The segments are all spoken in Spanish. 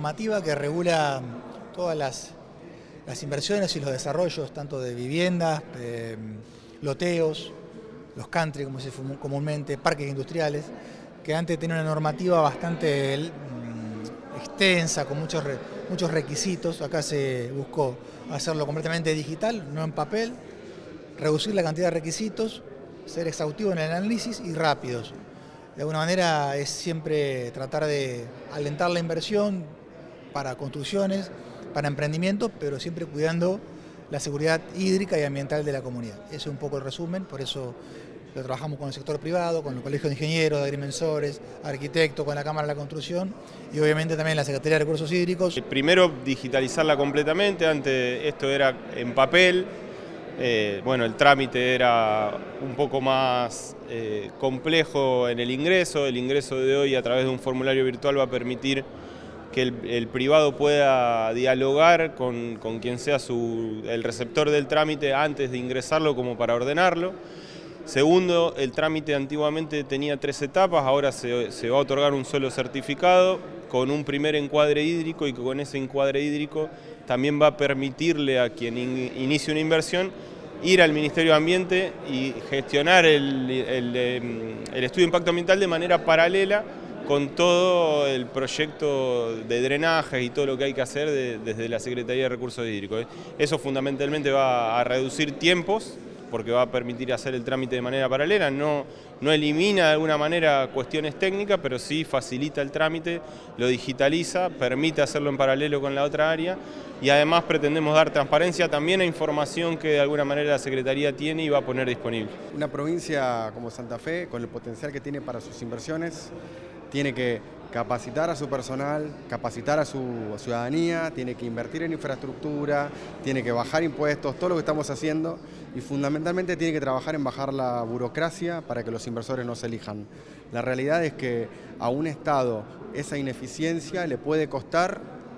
normativa que regula todas las inversiones y los desarrollos, tanto de viviendas, loteos, los country, como se dice comúnmente, parques industriales, que antes tenían una normativa bastante extensa, con muchos requisitos. Acá se buscó hacerlo completamente digital, no en papel, reducir la cantidad de requisitos, ser exhaustivo en el análisis y rápidos. De alguna manera es siempre tratar de alentar la inversión para construcciones, para emprendimientos, pero siempre cuidando la seguridad hídrica y ambiental de la comunidad. Ese es un poco el resumen, por eso lo trabajamos con el sector privado, con el Colegio de Ingenieros, de Agrimensores, arquitectos, con la Cámara de la Construcción y obviamente también la Secretaría de Recursos Hídricos. Primero, digitalizarla completamente. Antes esto era en papel. Bueno, el trámite era un poco más complejo en el ingreso. El ingreso de hoy a través de un formulario virtual va a permitir que el privado pueda dialogar con quien sea el receptor del trámite antes de ingresarlo, como para ordenarlo. Segundo, el trámite antiguamente tenía 3 etapas, ahora se va a otorgar un solo certificado con un primer encuadre hídrico, y con ese encuadre hídrico también va a permitirle a quien inicie una inversión ir al Ministerio de Ambiente y gestionar el estudio de impacto ambiental de manera paralela con todo el proyecto de drenaje y todo lo que hay que hacer desde la Secretaría de Recursos Hídricos. Eso fundamentalmente va a reducir tiempos, porque va a permitir hacer el trámite de manera paralela. No elimina de alguna manera cuestiones técnicas, pero sí facilita el trámite, lo digitaliza, permite hacerlo en paralelo con la otra área, y además pretendemos dar transparencia también a información que de alguna manera la Secretaría tiene y va a poner disponible. Una provincia como Santa Fe, con el potencial que tiene para sus inversiones, tiene que capacitar a su personal, capacitar a su ciudadanía, tiene que invertir en infraestructura, tiene que bajar impuestos, todo lo que estamos haciendo, y fundamentalmente tiene que trabajar en bajar la burocracia para que los inversores no se elijan. La realidad es que a un Estado esa ineficiencia le puede costar,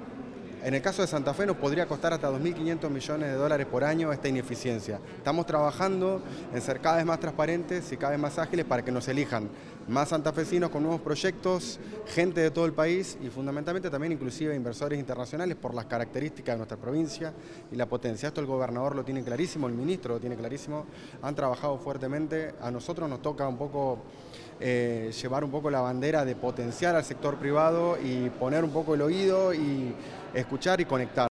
en el caso de Santa Fe nos podría costar hasta 2.500 millones de dólares por año esta ineficiencia. Estamos trabajando en ser cada vez más transparentes y cada vez más ágiles para que nos elijan más santafesinos con nuevos proyectos, gente de todo el país y fundamentalmente también inclusive inversores internacionales por las características de nuestra provincia y la potencia. Esto el gobernador lo tiene clarísimo, el ministro lo tiene clarísimo, han trabajado fuertemente. A nosotros nos toca un poco llevar un poco la bandera de potenciar al sector privado y poner un poco el oído y escuchar y conectar.